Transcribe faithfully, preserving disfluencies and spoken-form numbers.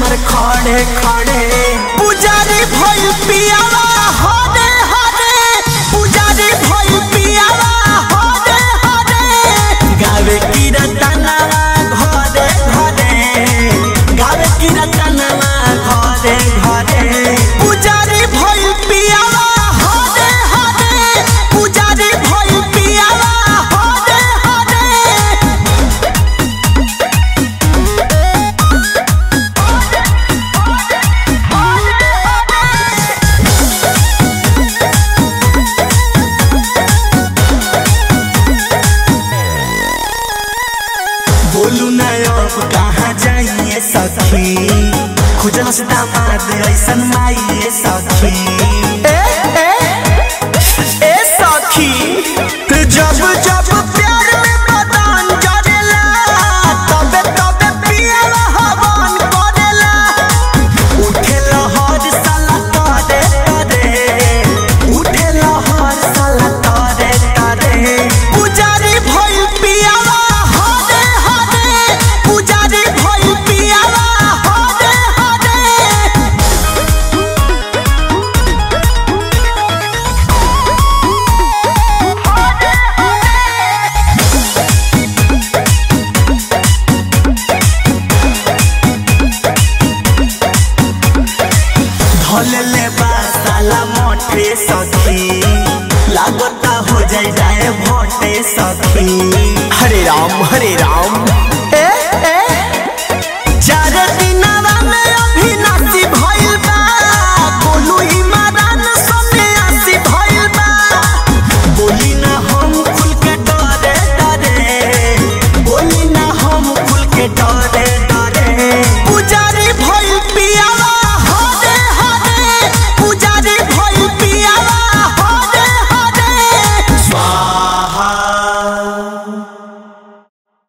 हमर खड़े खड़े पुजारी भइल पियावा हरे हरे पुजारी भइल पियावा हरे हरे गावे की रतनवा घरे घरे गावे की रतनवा घरे घरे पुजारी भइल पियावा हरे हरे पुजारी भइल पियावा हरे हरे बोलू न अब कहाँ जाइए सखी खुजलस दामाद ऐसन माइए सखी ए ए ए सखी जब जब प्यार में बदन करेला तबे तबे पियावा हवन करेला उठे लहर साला करे करे उठे लहर साला करे करे पुजारी भइल पियावा हरे हरे पुजारी भइल पियावा हरे हरे धोले बा साला मोटे सखी लागता हो जाए जाए भोटे सखी हरे राम